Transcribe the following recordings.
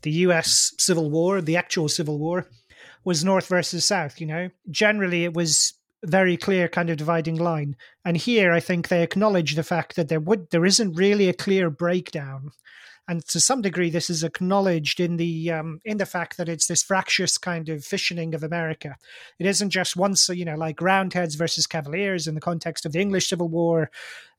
the US Civil War, the actual Civil War, was North versus South, Generally, it was very clear kind of dividing line. And here, I think they acknowledge the fact that there isn't really a clear breakdown. And to some degree, this is acknowledged in the fact that it's this fractious kind of fissioning of America. It isn't just once, like Roundheads versus Cavaliers in the context of the English Civil War,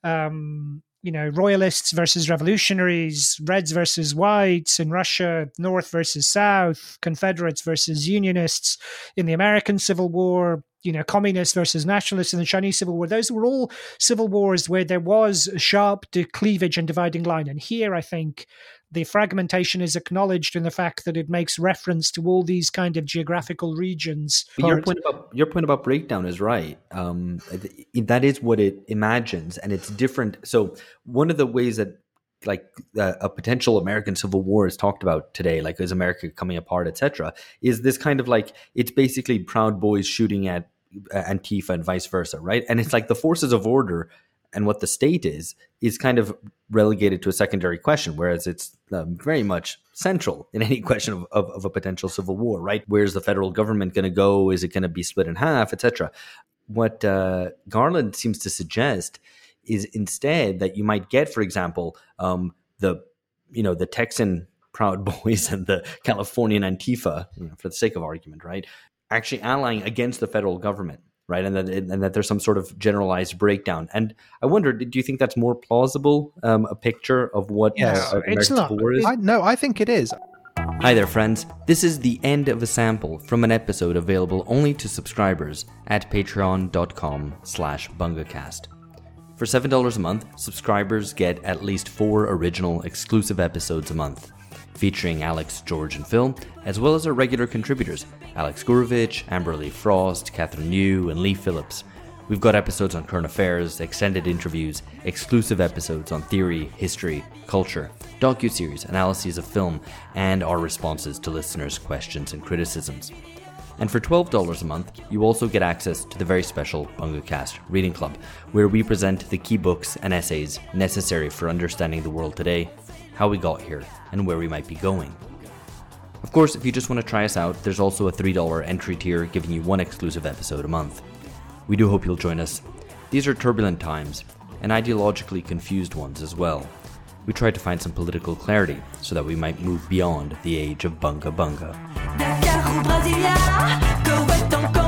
Royalists versus revolutionaries, Reds versus Whites in Russia, North versus South, Confederates versus Unionists in the American Civil War, Communists versus Nationalists in the Chinese Civil War. Those were all civil wars where there was a sharp cleavage and dividing line. And here, I think, the fragmentation is acknowledged in the fact that it makes reference to all these kind of geographical regions. But your point about breakdown is right. That is what it imagines, and it's different. So one of the ways that a potential American Civil War is talked about today, like is America coming apart, etc., is this kind of it's basically Proud Boys shooting at Antifa and vice versa, right? And it's like the forces of order and what the state is kind of relegated to a secondary question, whereas it's very much central in any question of a potential civil war, right? Where's the federal government going to go? Is it going to be split in half, etc.? What Garland seems to suggest is instead that you might get, for example, the Texan Proud Boys and the Californian Antifa, for the sake of argument, right, actually allying against the federal government, right, and that there's some sort of generalized breakdown. And I wonder, do you think that's more plausible, a picture of what American Civil War is? No, I think it is. Hi there, friends. This is the end of a sample from an episode available only to subscribers at patreon.com/bungacast. For $7 a month, subscribers get at least 4 original exclusive episodes a month, featuring Alex, George, and Phil, as well as our regular contributors, Alex Gurevich, Amberly Frost, Catherine New, and Lee Phillips. We've got episodes on current affairs, extended interviews, exclusive episodes on theory, history, culture, docuseries, analyses of film, and our responses to listeners' questions and criticisms. And for $12 a month, you also get access to the very special BungaCast Reading Club, where we present the key books and essays necessary for understanding the world today, how we got here, and where we might be going. Of course, if you just want to try us out, there's also a $3 entry tier giving you 1 exclusive episode a month. We do hope you'll join us. These are turbulent times, and ideologically confused ones as well. We tried to find some political clarity so that we might move beyond the age of Bunga Bunga.